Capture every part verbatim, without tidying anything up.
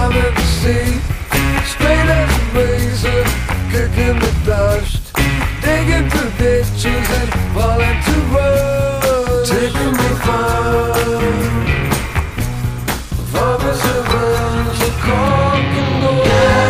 in the sea, straight as a razor, kicking the dust, digging through ditches and falling to rust. Taking me far, far beyond the cork and gold.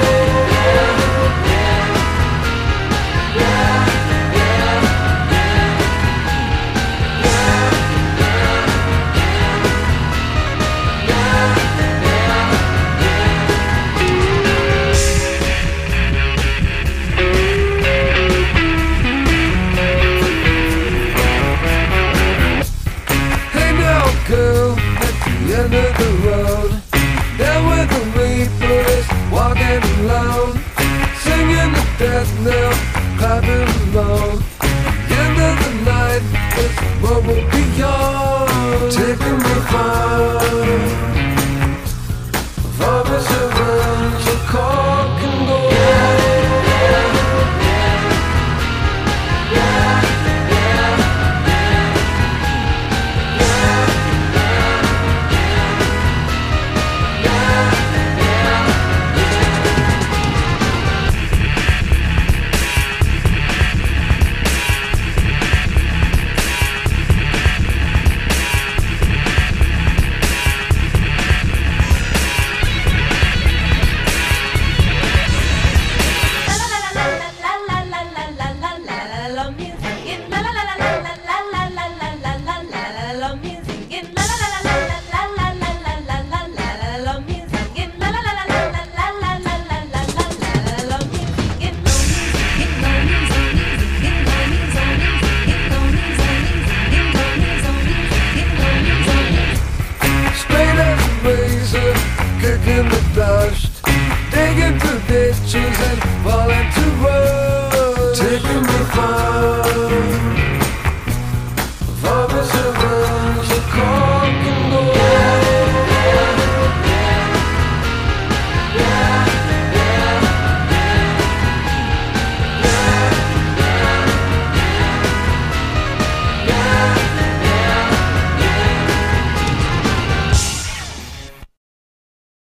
Girl, at the end of the road, there where the reaper is walking alone, singing the death knell, clapping along. The end of the night is what will be yours, taking me far.